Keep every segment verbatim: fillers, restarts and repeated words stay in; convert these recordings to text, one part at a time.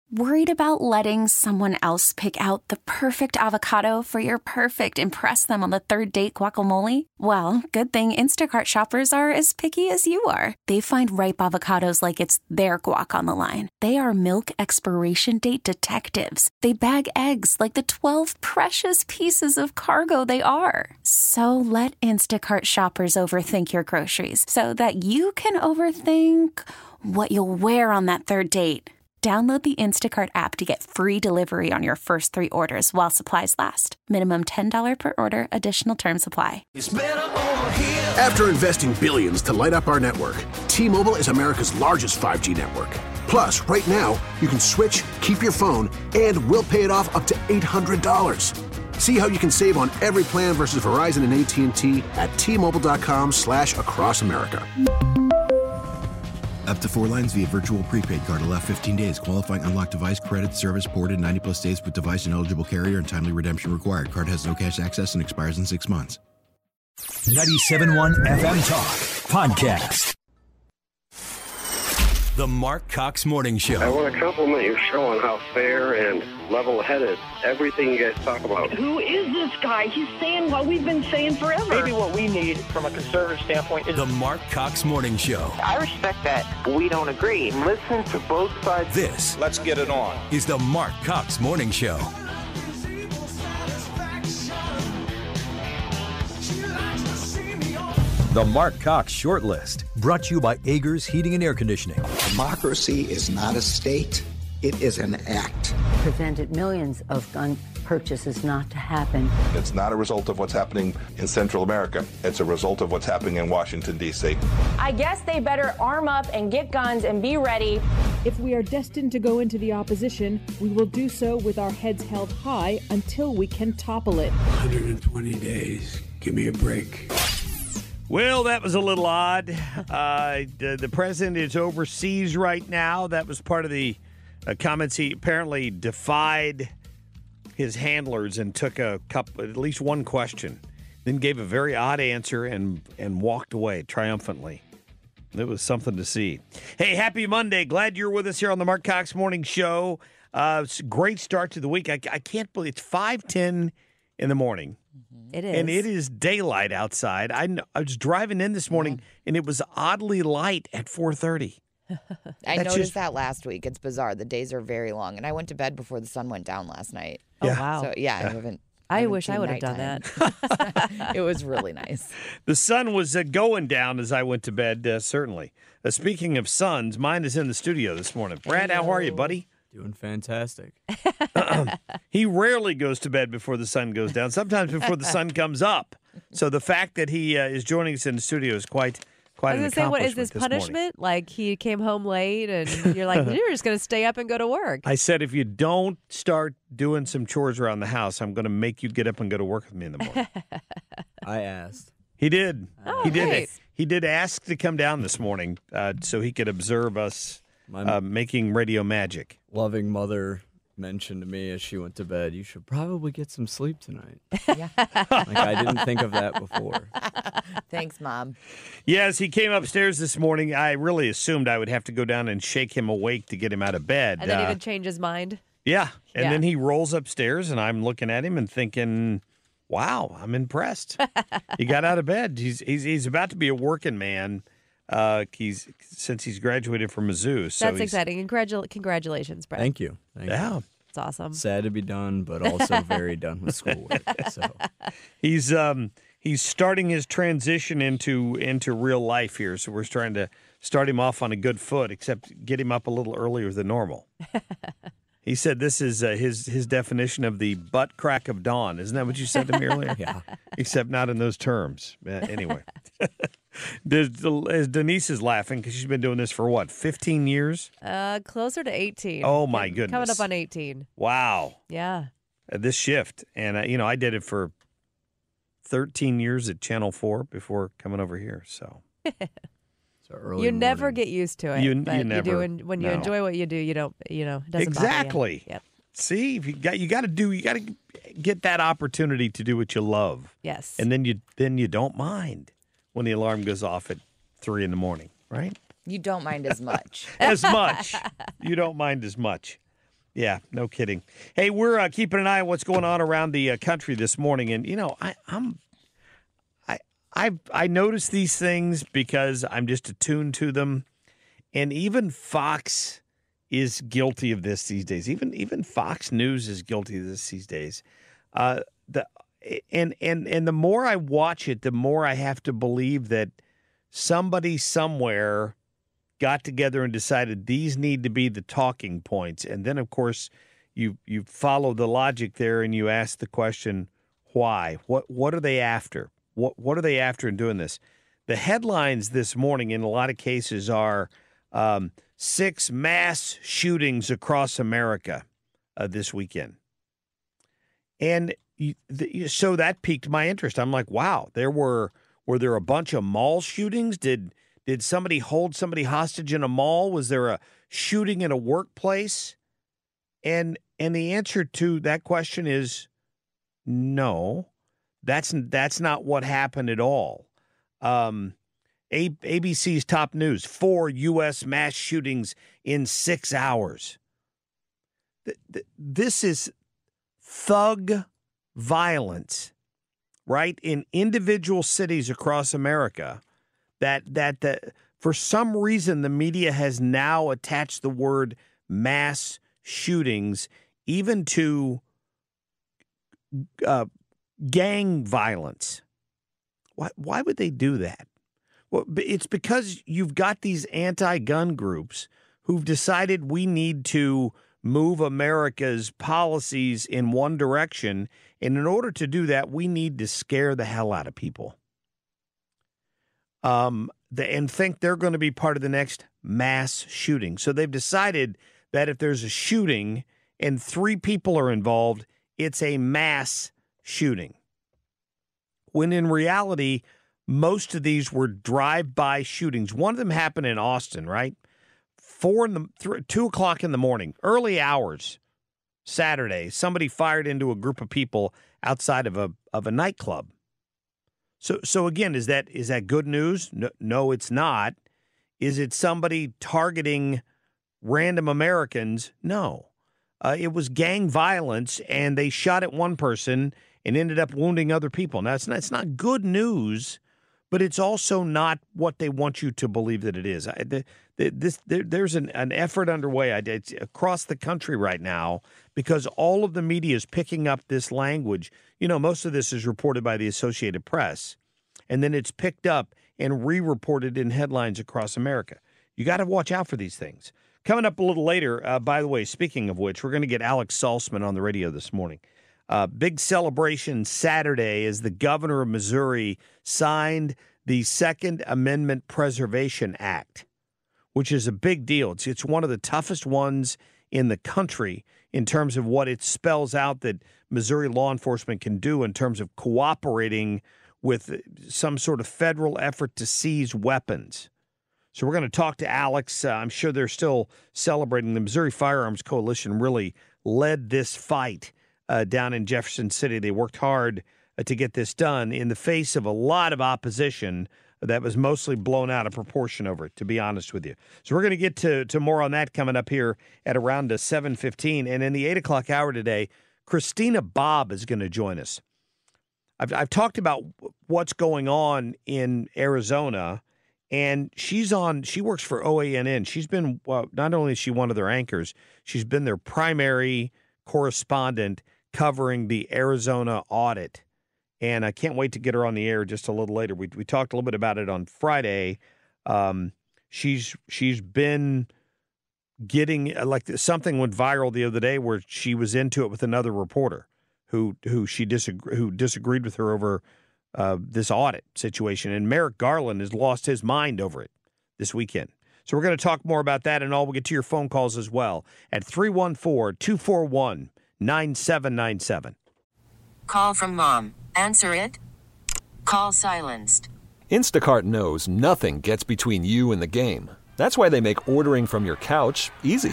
Worried about letting someone else pick out the perfect avocado for your perfect impress them on the third date guacamole? Well, good thing Instacart shoppers are as picky as you are. They find ripe avocados like it's their guac on the line. They are milk expiration date detectives. They bag eggs like the twelve precious pieces of cargo they are. So let Instacart shoppers overthink your groceries so that you can overthink what you'll wear on that third date. Download the Instacart app to get free delivery on your first three orders while supplies last. Minimum ten dollars per order. Additional terms apply. After investing billions to light up our network, T-Mobile is America's largest five G network. Plus, right now, you can switch, keep your phone, and we'll pay it off up to eight hundred dollars. See how you can save on every plan versus Verizon and A T and T at T-Mobile.com slash across America. Up to four lines via virtual prepaid card. Allow fifteen days. Qualifying unlocked device credit service ported ninety plus days with device and eligible carrier and timely redemption required. Card has no cash access and expires in six months. ninety-seven point one F M Talk Podcast. The Mark Cox Morning Show. I want to compliment your show on how fair and level-headed everything you guys talk about. Who is this guy? He's saying what we've been saying forever. Maybe what we need from a conservative standpoint is the Mark Cox Morning Show. I respect that we don't agree. Listen to both sides. This, let's get it on, is the Mark Cox Morning Show. The Mark Cox Shortlist, brought to you by Agers Heating and Air Conditioning. Democracy is not a state, it is an act. Prevented millions of gun purchases not to happen. It's not a result of what's happening in Central America. It's a result of what's happening in Washington, D C. I guess they better arm up and get guns and be ready. If we are destined to go into the opposition, we will do so with our heads held high until we can topple it. one hundred twenty days. Give me a break. Well, that was a little odd. Uh, the, the president is overseas right now. That was part of the uh, comments. He apparently defied his handlers and took a couple, at least one question, then gave a very odd answer and, and walked away triumphantly. It was something to see. Hey, happy Monday. Glad you're with us here on the Mark Cox Morning Show. Uh, it's a great start to the week. I, I can't believe it's five ten in the morning. It is. And it is daylight outside. I, I was driving in this morning, yeah. and it was oddly light at four thirty. I That's noticed just... that last week. It's bizarre. The days are very long. And I went to bed before the sun went down last night. Oh, yeah. wow. So, yeah, I haven't. I, haven't wish I would have done that. It was really nice. The sun was uh, going down as I went to bed, uh, certainly. Uh, speaking of suns, mine is in the studio this morning. Brad, Hello. How are you, buddy? Doing fantastic. He rarely goes to bed before the sun goes down, sometimes before the sun comes up. So the fact that he uh, is joining us in the studio is quite quite an I was going to say, what is this, this punishment? Morning. Like he came home late and you're like, you're just going to stay up and go to work. I said, if you don't start doing some chores around the house, I'm going to make you get up and go to work with me in the morning. I asked. He did. Oh, he did. nice. He did ask to come down this morning uh, so he could observe us uh, making radio magic. Loving mother mentioned to me as she went to bed, you should probably get some sleep tonight. Yeah. Like I didn't think of that before. Thanks, Mom. Yes, he came upstairs this morning. I really assumed I would have to go down and shake him awake to get him out of bed. And then uh, he would change his mind. Yeah. And Yeah. then he rolls upstairs, and I'm looking at him and thinking, wow, I'm impressed. He got out of bed. He's he's he's about to be a working man. Uh, he's since he's graduated from Mizzou. So That's he's, exciting. Congratu- congratulations, Brad. Thank you. Thank Yeah. you. It's awesome. Sad to be done, but also very done with schoolwork. So He's um he's starting his transition into into real life here. So we're trying to start him off on a good foot, except get him up a little earlier than normal. He said this is uh, his his definition of the butt crack of dawn. Isn't that what you said to me earlier? Yeah. Except not in those terms. Uh, anyway. As Denise is laughing because she's been doing this for what, fifteen years? Uh, closer to eighteen. Oh, my Coming- goodness. Coming up on eighteen. Wow. Yeah. Uh, this shift. And, uh, you know, I did it for thirteen years at Channel four before coming over here. So So early You never morning. get used to it. You- but you never- do, and when you no. enjoy what you do, you don't, you know, it doesn't bother you. Exactly. Yep. See, if you got you got to do you got to get that opportunity to do what you love. Yes. And then you then you don't mind when the alarm goes off at three in the morning, right? You don't mind as much. As much. You don't mind as much. Yeah, no kidding. Hey, we're uh, keeping an eye on what's going on around the uh, country this morning, and you know, I, I'm, I, I, I notice these things because I'm just attuned to them, and even Fox is guilty of this these days. Even even Fox News is guilty of this these days. Uh, the and and and the more I watch it, the more I have to believe that somebody somewhere got together and decided these need to be the talking points. And then, of course, you you follow the logic there and you ask the question, why? What what are they after? What what are they after in doing this? The headlines this morning in a lot of cases are um, six mass shootings across America uh, this weekend. And you, the, so that piqued my interest. I'm like, wow, there were were there a bunch of mall shootings? Did Did somebody hold somebody hostage in a mall? Was there a shooting in a workplace? And and the answer to that question is no. That's that's not what happened at all. Um, A- ABC's top news: four U S mass shootings in six hours. Th- th- this is thug violence, right? In individual cities across America. That that the, for some reason the media has now attached the word mass shootings even to uh, gang violence. Why why would they do that? Well, it's because you've got these anti-gun groups who've decided we need to move America's policies in one direction, and in order to do that, we need to scare the hell out of people. Um, the, and think they're going to be part of the next mass shooting. So they've decided that if there's a shooting and three people are involved, it's a mass shooting. When in reality, most of these were drive-by shootings. One of them happened in Austin, right? Four in the th- two o'clock in the morning, early hours, Saturday. Somebody fired into a group of people outside of a of a nightclub. So, so again, is that is that good news? No, no, it's not. Is it somebody targeting random Americans? No. Uh, it was gang violence, and they shot at one person and ended up wounding other people. Now, it's not, it's not good news, but it's also not what they want you to believe that it is. I, the, the, this, there, there's an, an effort underway I, it's across the country right now because all of the media is picking up this language. You know, most of this is reported by the Associated Press, and then it's picked up and re-reported in headlines across America. You got to watch out for these things. Coming up a little later, uh, by the way, speaking of which, we're going to get Alex Salzman on the radio this morning. Uh, big celebration Saturday as the governor of Missouri signed the Second Amendment Preservation Act, which is a big deal. It's, it's one of the toughest ones in the country in terms of what it spells out that Missouri law enforcement can do in terms of cooperating with some sort of federal effort to seize weapons. So we're going to talk to Alex. Uh, I'm sure they're still celebrating. The Missouri Firearms Coalition really led this fight uh, down in Jefferson City. They worked hard uh, to get this done in the face of a lot of opposition that was mostly blown out of proportion over it, to be honest with you. So we're going to get to, to more on that coming up here at around seven fifteen. And in the eight o'clock hour today, Christina Bobb is going to join us. I've, I've talked about what's going on in Arizona. And she's on, she works for O A N N. She's been, well, not only is she one of their anchors, she's been their primary correspondent covering the Arizona audit. And I can't wait to get her on the air just a little later. We we talked a little bit about it on Friday. Um, she's she's been getting, like something went viral the other day where she was into it with another reporter who who she disagree, who disagreed with her over Uh, this audit situation. And Merrick Garland has lost his mind over it this weekend. So we're going to talk more about that and all. We'll get to your phone calls as well at three one four, two four one, nine seven nine seven. Call from mom. Answer it. Call silenced. Instacart knows nothing gets between you and the game. That's why they make ordering from your couch easy.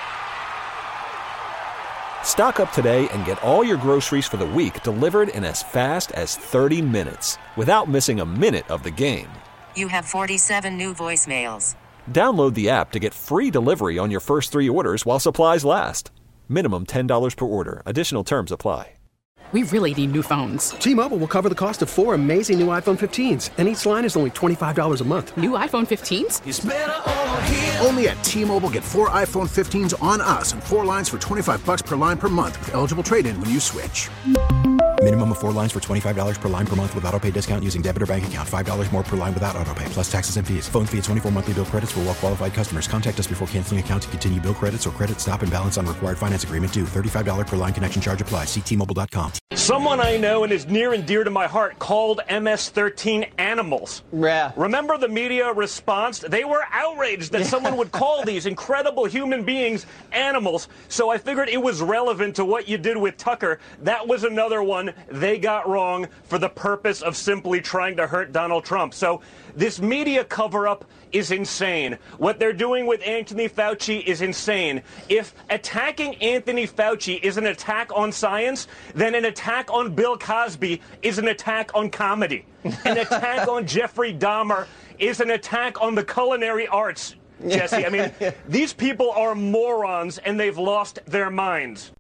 Stock up today and get all your groceries for the week delivered in as fast as thirty minutes without missing a minute of the game. You have forty-seven new voicemails. Download the app to get free delivery on your first three orders while supplies last. Minimum ten dollars per order. Additional terms apply. We really need new phones. T-Mobile will cover the cost of four amazing new iPhone fifteens, and each line is only twenty-five dollars a month. New iPhone fifteens? It's better over here. Only at T-Mobile, get four iPhone fifteens on us and four lines for twenty-five dollars per line per month with eligible trade-in when you switch. Minimum of four lines for twenty-five dollars per line per month with autopay discount using debit or bank account. five dollars more per line without autopay, plus taxes and fees. Phone fee at twenty-four monthly bill credits for well-qualified customers. Contact us before canceling account to continue bill credits or credit stop and balance on required finance agreement due. thirty-five dollars per line connection charge applies. See T Mobile dot com. Someone I know and is near and dear to my heart called M S thirteen animals. Yeah. Remember the media response? They were outraged that yeah. someone would call these incredible human beings animals. So I figured it was relevant to what you did with Tucker. That was another one they got wrong for the purpose of simply trying to hurt Donald Trump. So this media cover-up is insane. What they're doing with Anthony Fauci is insane. If attacking Anthony Fauci is an attack on science, then an attack on Bill Cosby is an attack on comedy. An attack on Jeffrey Dahmer is an attack on the culinary arts, Jesse. I mean, these people are morons and they've lost their minds.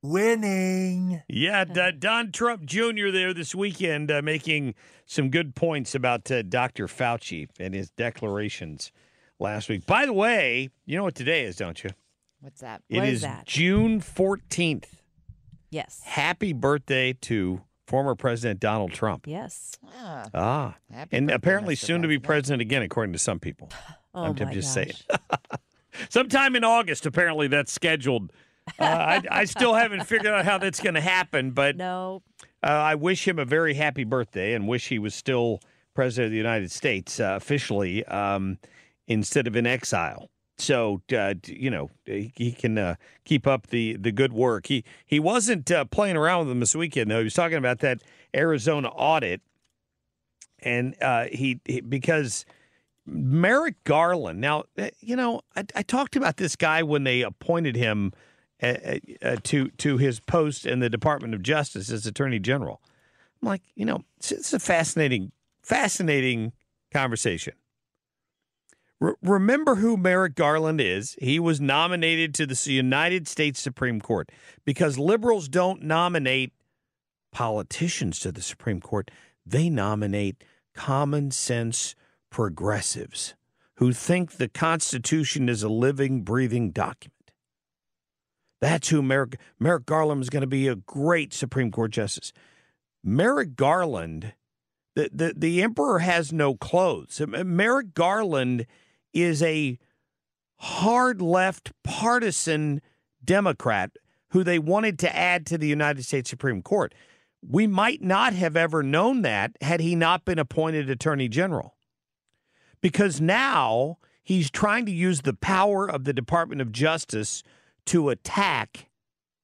Winning. Yeah, D- Don Trump Junior there this weekend uh, making some good points about uh, Doctor Fauci and his declarations last week. By the way, you know what today is, don't you? What's that? It What is is that? June fourteenth. Yes. Happy birthday to former President Donald Trump. Yes. Ah. Ah. And apparently soon to be president again, according to some people. Oh, I'm, my I'm just gosh. saying. Sometime in August, apparently, that's scheduled. Uh, I, I still haven't figured out how that's going to happen, but no. uh, I wish him a very happy birthday and wish he was still president of the United States uh, officially um, instead of in exile. So, uh, you know, he, he can uh, keep up the, the good work. He he wasn't uh, playing around with them this weekend, though. He was talking about that Arizona audit, and uh, he, he because Merrick Garland. Now, you know, I, I talked about this guy when they appointed him Uh, uh, to to his post in the Department of Justice as Attorney General. I'm like, you know, it's, it's a fascinating, fascinating conversation. Re- remember who Merrick Garland is. He was nominated to the United States Supreme Court because liberals don't nominate politicians to the Supreme Court. They nominate common sense progressives who think the Constitution is a living, breathing document. That's who Merrick, Merrick Garland is going to be a great Supreme Court justice. Merrick Garland, the, the, the emperor has no clothes. Merrick Garland is a hard left partisan Democrat who they wanted to add to the United States Supreme Court. We might not have ever known that had he not been appointed Attorney General. Because now he's trying to use the power of the Department of Justice to attack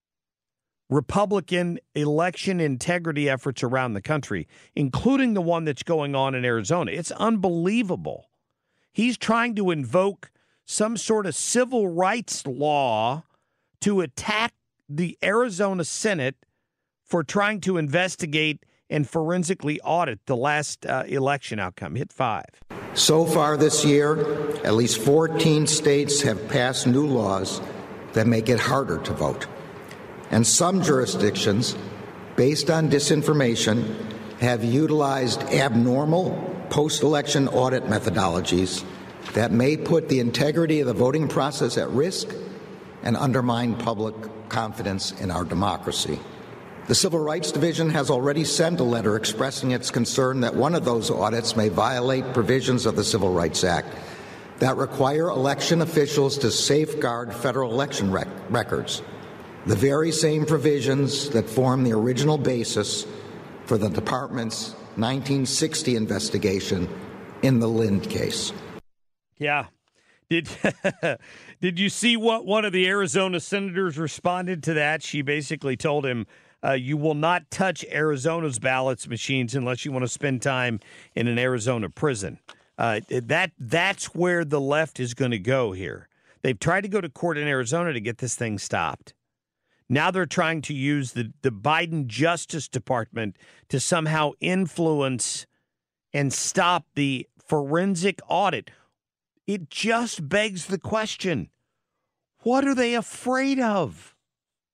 Republican election integrity efforts around the country, including the one that's going on in Arizona. It's unbelievable. He's trying to invoke some sort of civil rights law to attack the Arizona Senate for trying to investigate and forensically audit the last uh, election outcome. Hit five. So far this year, at least fourteen states have passed new laws that make it harder to vote. And some jurisdictions, based on disinformation, have utilized abnormal post-election audit methodologies that may put the integrity of the voting process at risk and undermine public confidence in our democracy. The Civil Rights Division has already sent a letter expressing its concern that one of those audits may violate provisions of the Civil Rights Act that require election officials to safeguard federal election rec- records, the very same provisions that form the original basis for the department's nineteen sixty investigation in the Lind case. Yeah. Did did you see what one of the Arizona senators responded to that? She basically told him, uh, you will not touch Arizona's ballots machines unless you want to spend time in an Arizona prison. Uh, that that's where the left is going to go here. They've tried to go to court in Arizona to get this thing stopped. Now they're trying to use the, the Biden Justice Department to somehow influence and stop the forensic audit. It just begs the question, what are they afraid of?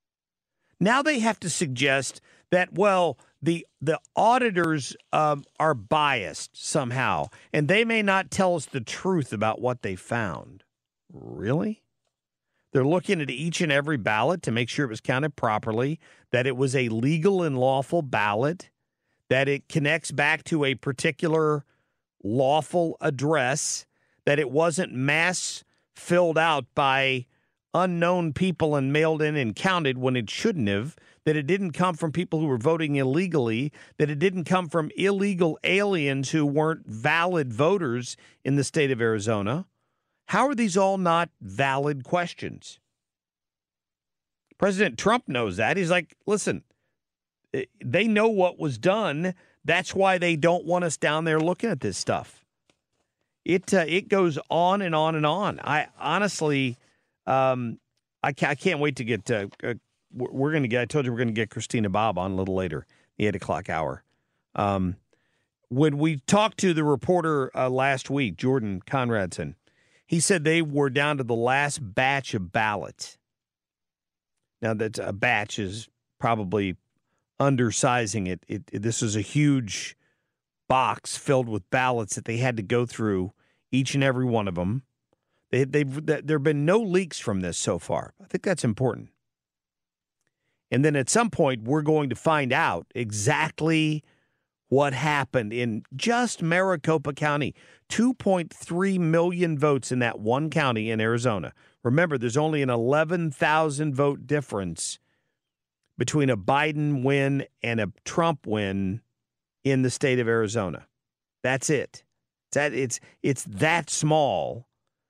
Now they have to suggest that, well, the the auditors um, are biased somehow, and they may not tell us the truth about what they found. Really? They're looking at each and every ballot to make sure it was counted properly, that it was a legal and lawful ballot, that it connects back to a particular lawful address, that it wasn't mass filled out by unknown people and mailed in and counted when it shouldn't have, that it didn't come from people who were voting illegally, that it didn't come from illegal aliens who weren't valid voters in the state of Arizona. How are these all not valid questions? President Trump knows that. He's like, listen, they know what was done. That's why they don't want us down there looking at this stuff. It uh, it goes on and on and on. I honestly, um, I, ca- I can't wait to get. Uh, uh, we're going to get. I told you we're going to get Christina Bobb on a little later, the eight o'clock hour. Um, when we talked to the reporter uh, last week, Jordan Conradson, he said they were down to the last batch of ballots. Now that a batch is probably undersizing it. It, it. This is a huge box filled with ballots that they had to go through, each and every one of them. They, they've, there have been no leaks from this so far. I think that's important. And then at some point, we're going to find out exactly what happened in just Maricopa County. two point three million votes in that one county in Arizona. Remember, there's only an eleven thousand vote difference between a Biden win and a Trump win in the state of Arizona. That's it. It's that, it's, it's that small.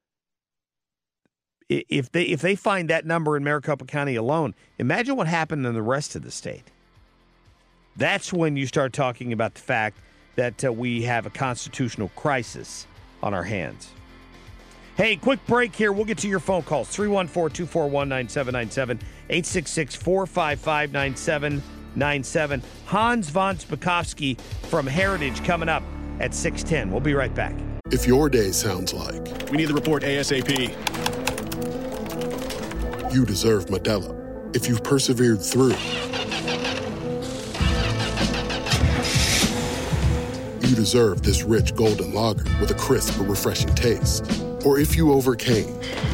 If they if they find that number in Maricopa County alone, imagine what happened in the rest of the state. That's when you start talking about the fact that uh, we have a constitutional crisis on our hands. Hey, quick break here. We'll get to your phone calls. three one four, two four one, nine seven nine seven, eight six six, four five five, nine seven nine seven. Hans von Spakovsky from Heritage coming up at six ten. We'll be right back. If your day sounds like, we need the report ASAP. You deserve Modelo. If you've persevered through, you deserve this rich golden lager with a crisp but refreshing taste. Or if you overcame.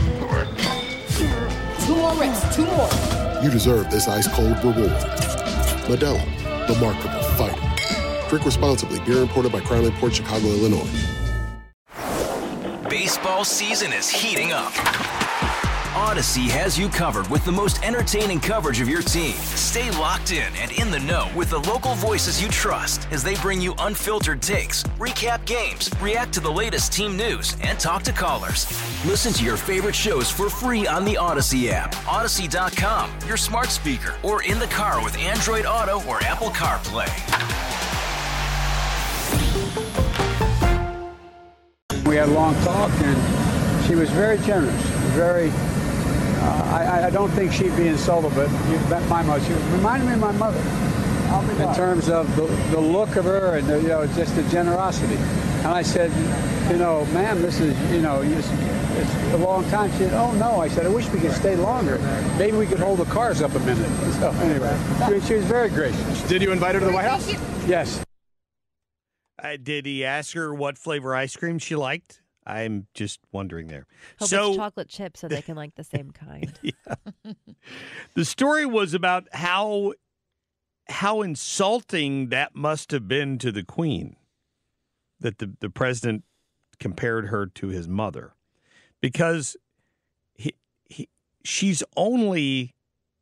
Two more reps, two more. You deserve this ice-cold reward. Modelo, the Remarkable Fighter. Drink responsibly. Beer imported by Crown Imports, Chicago, Illinois. Baseball season is heating up. Odyssey has you covered with the most entertaining coverage of your team. Stay locked in and in the know with the local voices you trust as they bring you unfiltered takes, recap games, react to the latest team news, and talk to callers. Listen to your favorite shows for free on the Odyssey app, Odyssey dot com, your smart speaker, or in the car with Android Auto or Apple CarPlay. We had a long talk, and she was very generous, very... Uh, I, I don't think she'd be insulted, but you bet my mother. She reminded me of my mother in terms of the, the look of her and the, you know, just the generosity. And I said, you know, ma'am, this is, you know, it's, it's a long time. She said, oh no. I said, I wish we could stay longer. Maybe we could hold the cars up a minute. So anyway, she, she was very gracious. Did you invite her to the White House? Yes. Uh, did he ask her what flavor ice cream she liked? I'm just wondering there. Hope so it's chocolate chip so they can like the same kind. Yeah. The story was about how how insulting that must have been to the Queen, that the, the president compared her to his mother, because he, he she's only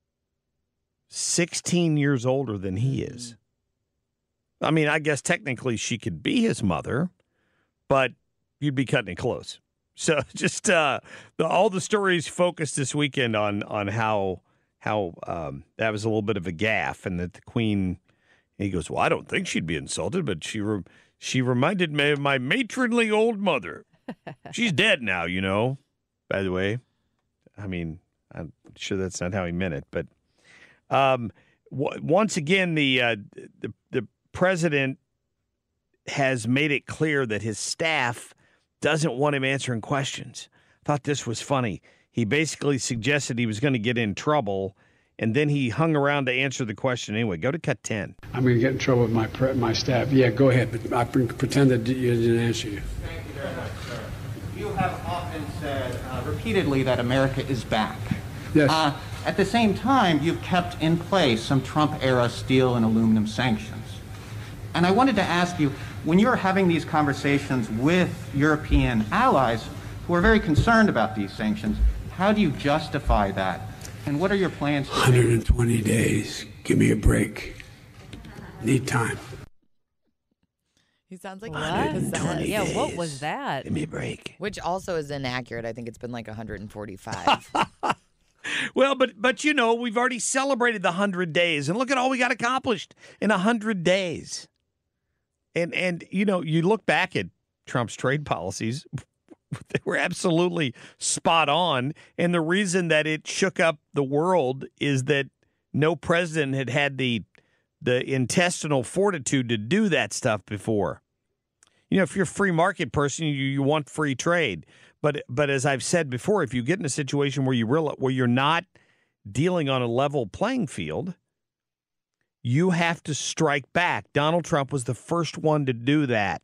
sixteen years older than he is. I mean, I guess technically she could be his mother, but you'd be cutting it close. So just uh, the, all the stories focused this weekend on on how how um, that was a little bit of a gaffe, and that the Queen. He goes, well, I don't think she'd be insulted, but she re- she reminded me of my matronly old mother. She's dead now, you know. By the way, I mean, I'm sure that's not how he meant it, but um, w- once again, the uh, the the president has made it clear that his staff doesn't want him answering questions. Thought this was funny. He basically suggested he was going to get in trouble And then he hung around to answer the question anyway. Go to cut ten. I'm going to get in trouble with my pre- my staff. Yeah, go ahead, but I pre- pretend that you didn't answer you. Thank you very much, sir. You have often said uh, repeatedly that America is back. Yes. Uh, at the same time, you've kept in place some Trump-era steel and aluminum sanctions. And I wanted to ask you, when you're having these conversations with European allies who are very concerned about these sanctions, how do you justify that? And what are your plans? one hundred twenty days. Give me a break. Need time. He sounds like What? Yeah, what was that? Give me a break. Which also is inaccurate. I think it's been like one hundred forty-five. Well, but but you know, we've already celebrated the one hundred days, and look at all we got accomplished in one hundred days. And, and you know, you look back at Trump's trade policies, they were absolutely spot on. And the reason that it shook up the world is that no president had had the the intestinal fortitude to do that stuff before. You know, if you're a free market person, you, you want free trade. But but as I've said before, if you get in a situation where you real, where you're not dealing on a level playing field, you have to strike back. Donald Trump was the first one to do that.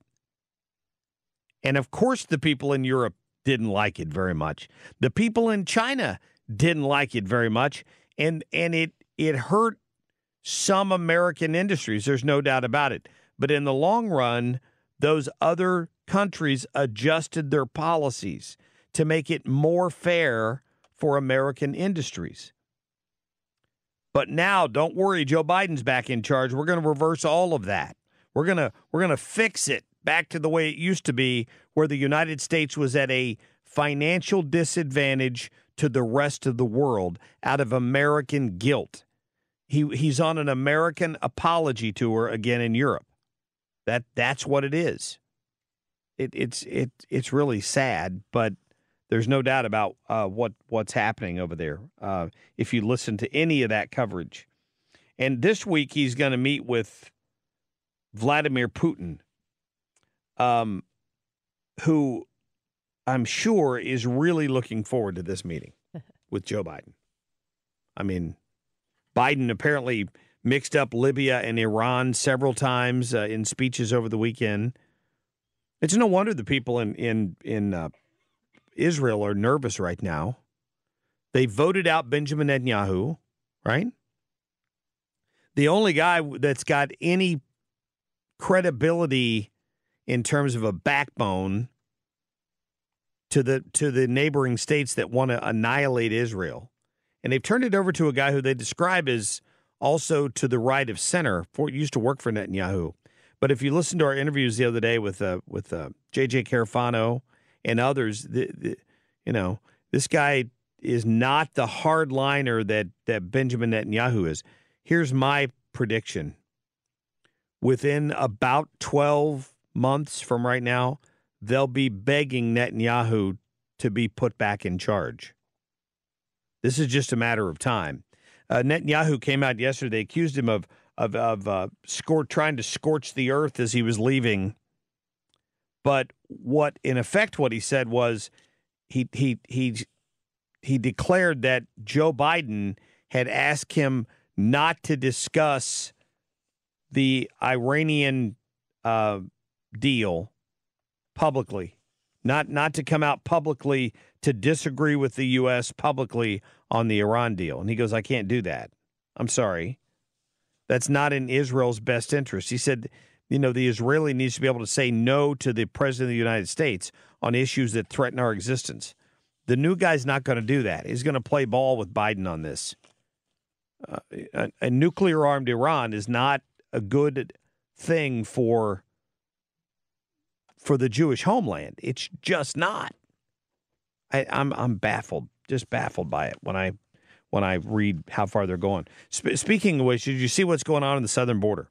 And of course, the people in Europe didn't like it very much. The people in China didn't like it very much. And and it it hurt some American industries. There's no doubt about it. But in the long run, those other countries adjusted their policies to make it more fair for American industries. But now, don't worry, Joe Biden's back in charge. We're going to reverse all of that. We're going to we're going to fix it back to the way it used to be, where the United States was at a financial disadvantage to the rest of the world out of American guilt. He he's on an American apology tour again in Europe. That that's what it is. It it's it it's really sad, but there's no doubt about uh, what what's happening over there. Uh, if you listen to any of that coverage, and this week he's going to meet with Vladimir Putin, um, who I'm sure is really looking forward to this meeting with Joe Biden. I mean, Biden apparently mixed up Libya and Iran several times uh, in speeches over the weekend. It's no wonder the people in in in uh, Israel are nervous right now. They voted out Benjamin Netanyahu, right? The only guy that's got any credibility in terms of a backbone to the to the neighboring states that want to annihilate Israel. And they've turned it over to a guy who they describe as also to the right of center, for used to work for Netanyahu. But if you listen to our interviews the other day with uh, with uh, J J Carafano and others, the, the, you know, this guy is not the hardliner that that Benjamin Netanyahu is. Here's my prediction. Within about twelve months from right now, they'll be begging Netanyahu to be put back in charge. This is just a matter of time. Uh, Netanyahu came out yesterday, accused him of of of uh, scor- trying to scorch the earth as he was leaving. But what, in effect, what he said was he he he he declared that Joe Biden had asked him not to discuss the Iranian uh, deal publicly, not not to come out publicly to disagree with the U S publicly on the Iran deal. And he goes, I can't do that. I'm sorry. That's not in Israel's best interest. He said, you know, the Israeli needs to be able to say no to the president of the United States on issues that threaten our existence. The new guy's not going to do that. He's going to play ball with Biden on this. Uh, a, a nuclear-armed Iran is not a good thing for for the Jewish homeland. It's just not. I, I'm I'm baffled, just baffled by it when I when I read how far they're going. Sp- speaking of which, did you see what's going on in the southern border?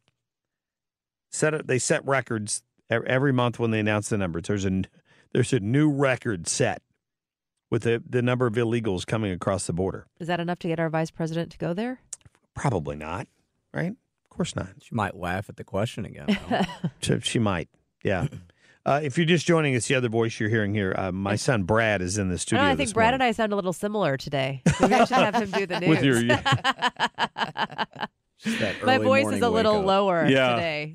Set they set records every month when they announce the numbers. There's a there's a new record set with the the number of illegals coming across the border. Is that enough to get our vice president to go there? Probably not, right? Of course not. She might laugh at the question again. she, she might, yeah. Uh, if you're just joining us, the other voice you're hearing here, uh, my son Brad is in the I, studio. don't know, I think this Brad morning. and I sound a little similar today. Maybe I should have him do the news. With your, yeah. My voice is a little lower Yeah. today.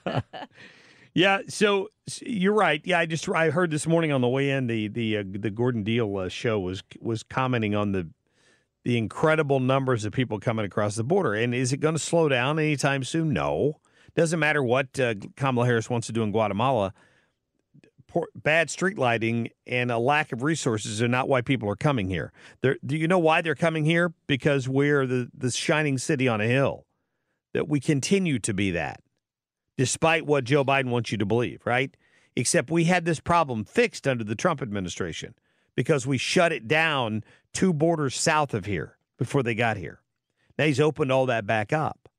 Yeah, so s- you're right. Yeah, I just I heard this morning on the way in the the uh, the Gordon Deal uh, show was was commenting on the the incredible numbers of people coming across the border. And is it going to slow down anytime soon? No. Doesn't matter what uh, Kamala Harris wants to do in Guatemala. Poor, bad street lighting and a lack of resources are not why people are coming here. They're, do you know why they're coming here? Because we're the, the shining city on a hill. That we continue to be that, despite what Joe Biden wants you to believe, right? Except we had this problem fixed under the Trump administration because we shut it down two borders south of here before they got here. Now he's opened all that back up.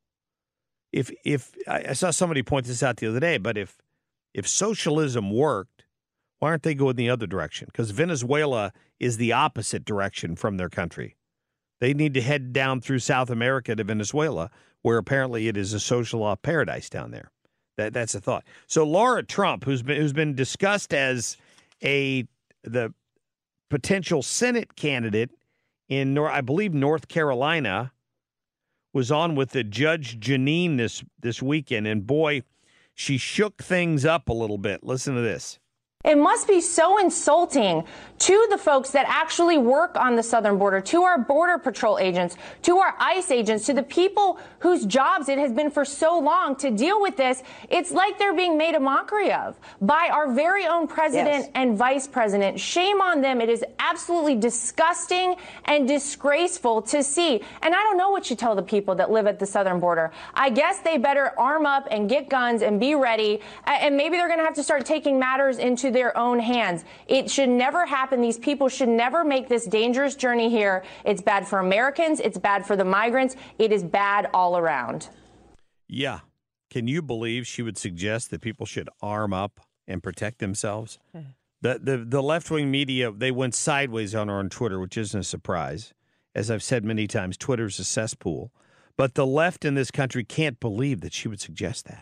If if I saw somebody point this out the other day, but if if socialism worked, why aren't they going the other direction? Because Venezuela is the opposite direction from their country. They need to head down through South America to Venezuela, where apparently it is a social law paradise down there. That that's a thought. So Laura Trump, who's been who's been discussed as a the potential Senate candidate in, I believe, North Carolina, was on with the Judge Janine this this weekend, and boy, she shook things up a little bit. Listen to this. It must be so insulting to the folks that actually work on the southern border, to our Border Patrol agents, to our ICE agents, to the people whose jobs it has been for so long to deal with this. It's like they're being made a mockery of by our very own president yes. and vice president. Shame on them. It is absolutely disgusting and disgraceful to see. And I don't know what you tell the people that live at the southern border. I guess they better arm up and get guns and be ready. And maybe they're going to have to start taking matters into their own hands. It should never happen. These people should never make this dangerous journey here. It's bad for Americans. It's bad for the migrants. It is bad all around. Yeah. Can you believe she would suggest that people should arm up and protect themselves? The the, the left-wing media, they went sideways on her on Twitter, which isn't a surprise. As I've said many times, Twitter's a cesspool. But the left in this country can't believe that she would suggest that.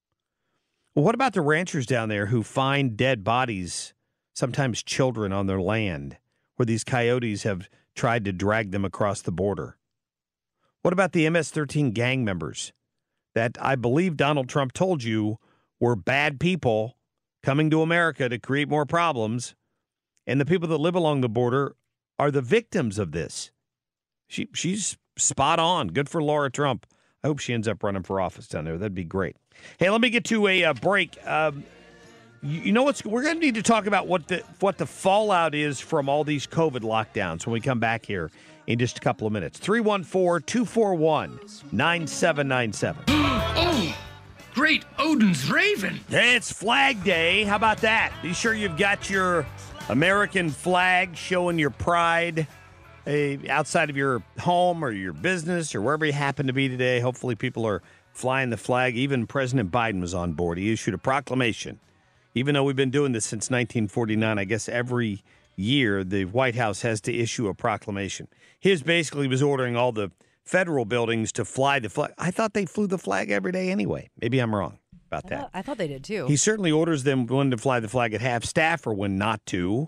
Well, what about the ranchers down there who find dead bodies, sometimes children, on their land, where these coyotes have tried to drag them across the border? What about the M S thirteen gang members that I believe Donald Trump told you were bad people coming to America to create more problems, and the people that live along the border are the victims of this? She She's spot on. Good for Laura Trump. I hope she ends up running for office down there. That'd be great. Hey, let me get to a uh, break. Um, you, you know what's? We're going to need to talk about what the what the fallout is from all these COVID lockdowns when we come back here in just a couple of minutes. three one four, two four one, nine seven nine seven. Oh, great Odin's Raven. It's Flag Day. How about that? Be sure you've got your American flag showing your pride uh, outside of your home or your business or wherever you happen to be today. Hopefully people are flying the flag. Even President Biden was on board. He issued a proclamation. Even though we've been doing this since nineteen forty-nine, I guess every year the White House has to issue a proclamation. His basically was ordering all the federal buildings to fly the flag. I thought they flew the flag every day anyway. Maybe I'm wrong about I that. thought, I thought they did too. He certainly orders them when to fly the flag at half staff or when not to.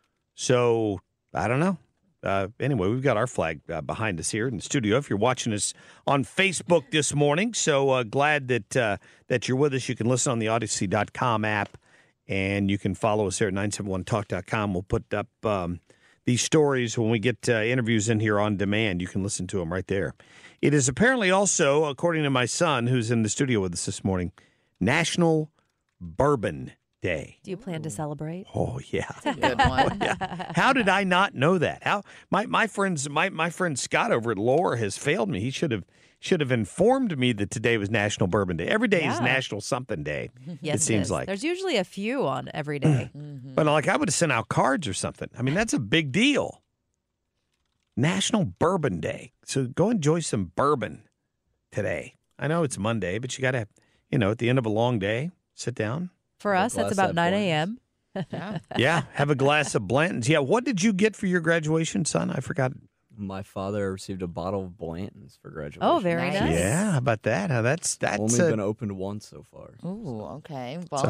So, I don't know. Uh, anyway, we've got our flag uh, behind us here in the studio. If you're watching us on Facebook this morning, so uh, glad that uh, that you're with us. You can listen on the Odyssey dot com app, and you can follow us there at nine seven one talk dot com. We'll put up um, these stories when we get uh, interviews in here on demand. You can listen to them right there. It is apparently also, according to my son, who's in the studio with us this morning, National Bourbon Day. Do you plan to celebrate? Oh yeah, That's a good one. Oh, yeah. How did I not know that? How my my friends my my friend Scott over at Lower has failed me. He should have should have informed me that today was National Bourbon Day. Every day Yeah. is National something day. Yes, it seems is. like. There's usually a few on every day. But like I would have sent out cards or something. I mean that's a big deal. National Bourbon Day. So go enjoy some bourbon today. I know it's Monday, but you got to, you know, at the end of a long day, sit down. For us, that's about nine a.m. Yeah. Yeah, have a glass of Blanton's. Yeah, what did you get for your graduation, son? I forgot. My father received a bottle of Blanton's for graduation. Oh, very nice. Yeah, how about that? How that's that's Only uh, been opened once so far. Ooh, okay. Well, So-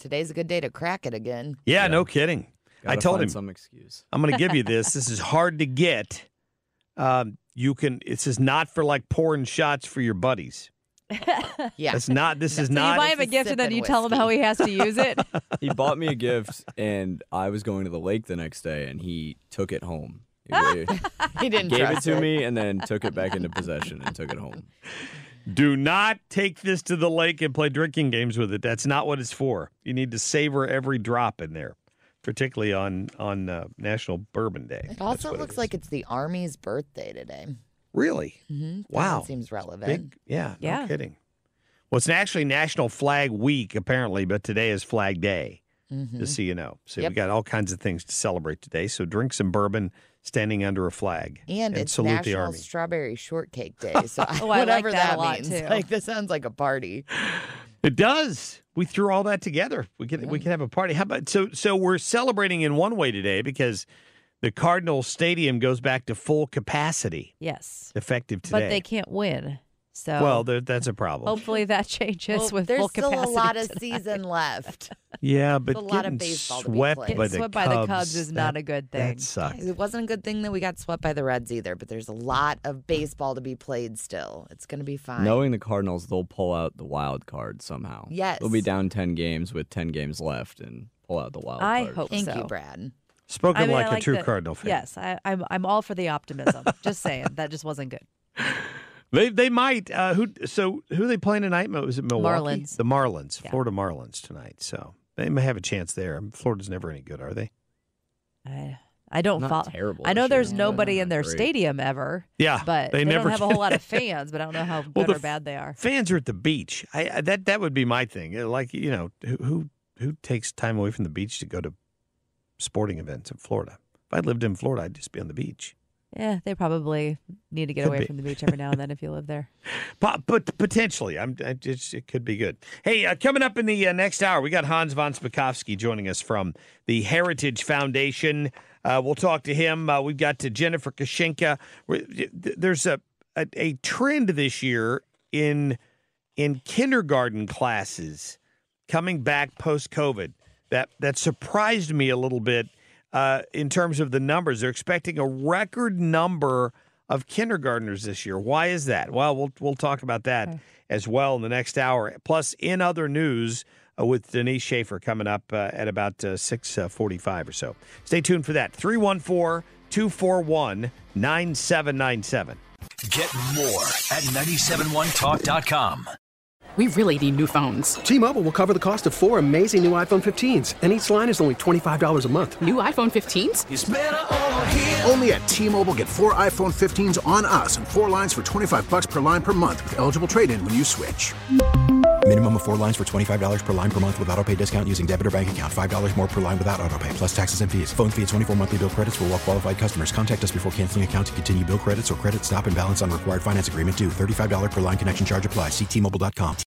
Today's a good day to crack it again. Yeah, yeah. No kidding. Gotta I told find him some excuse. I'm going to give you this. This is hard to get. Um, you can. This is not for like pouring shots for your buddies. Yeah, it's not. This no. is so not. You buy him a gift and then you whiskey. tell him how he has to use it. He bought me a gift, and I was going to the lake the next day, and he took it home. He, he didn't gave trust it to it. me, and then took it back into possession and took it home. Do not take this to the lake and play drinking games with it. That's not what it's for. You need to savor every drop in there, particularly on on uh, National Bourbon Day. It also it looks is. like it's the Army's birthday today. Really? Mm-hmm. Wow. That seems relevant. Big, yeah, Yeah. no kidding. Well, it's actually National Flag Week, apparently, but today is Flag Day, Mm-hmm. just so you know. So Yep. we got all kinds of things to celebrate today. So drink some bourbon standing under a flag. And, and it's salute the National Army. Strawberry Shortcake Day. So Oh, I like whatever that that, a lot, means. too. Like, this sounds like a party. It does. We threw all that together. We can we can have a party. How about so so we're celebrating in one way today because the Cardinals Stadium goes back to full capacity. Yes. Effective today. But they can't win. So Well, there, that's a problem. hopefully that changes Well, with there's full still capacity a lot of tonight. season left. Yeah, but a lot of getting baseball to be swept played. by Getting the swept by Cubs, the Cubs is not that- a good thing. That sucks. It wasn't a good thing that we got swept by the Reds either, but there's a lot of baseball to be played still. It's going to be fine. Knowing the Cardinals, they'll pull out the wild card somehow. Yes. They'll be down ten games with ten games left and pull out the wild I card. hope Thank so. you, Brad. Spoken I mean, like I a true the- Cardinal fan. Yes, I, I'm I'm all for the optimism. Just saying, that just wasn't good. They they might. Uh, who so who are they playing tonight? Was it Milwaukee? Marlins. The Marlins, Yeah. Florida Marlins tonight. So they may have a chance there. Florida's never any good, are they? I I don't Not follow. terrible I know this there's year. nobody They're in not their great. stadium ever. Yeah, but they they, never don't have a can. whole lot of fans. But I don't know how good Well, the or bad they are. Fans are at the beach. I, I that that would be my thing. Uh, Like you know, who who who takes time away from the beach to go to sporting events in Florida? If I lived in Florida, I'd just be on the beach. Yeah, they probably need to get Could away be. from the beach every now and then if you live there. But, but potentially, I'm I just, it could be good. Hey, uh, coming up in the uh, next hour, we got Hans von Spakovsky joining us from the Heritage Foundation. Uh, we'll talk to him. Uh, we've got to Jennifer Kashinka. We're- There's a, a a trend this year in in kindergarten classes coming back post COVID that that surprised me a little bit. Uh, in terms of the numbers, they're expecting a record number of kindergartners this year. Why is that? Well, we'll we'll talk about that okay. as well in the next hour. Plus, in other news, uh, with Denise Schaefer coming up uh, at about uh, six forty-five or so. Stay tuned for that. three one four, two four one, nine seven nine seven. Get more at nine seven one talk dot com. We really need new phones. T-Mobile will cover the cost of four amazing new iPhone fifteens, and each line is only twenty-five dollars a month. New iPhone fifteens? It's better over here. Only at T-Mobile, get four iPhone fifteens on us and four lines for twenty-five bucks per line per month with eligible trade-in when you switch. Minimum of four lines for twenty-five dollars per line per month with autopay discount using debit or bank account. five dollars more per line without autopay, plus taxes and fees. Phone fee at twenty-four monthly bill credits for well-qualified customers. Contact us before canceling account to continue bill credits or credit stop and balance on required finance agreement due. thirty-five dollars per line connection charge applies. See T Mobile dot com.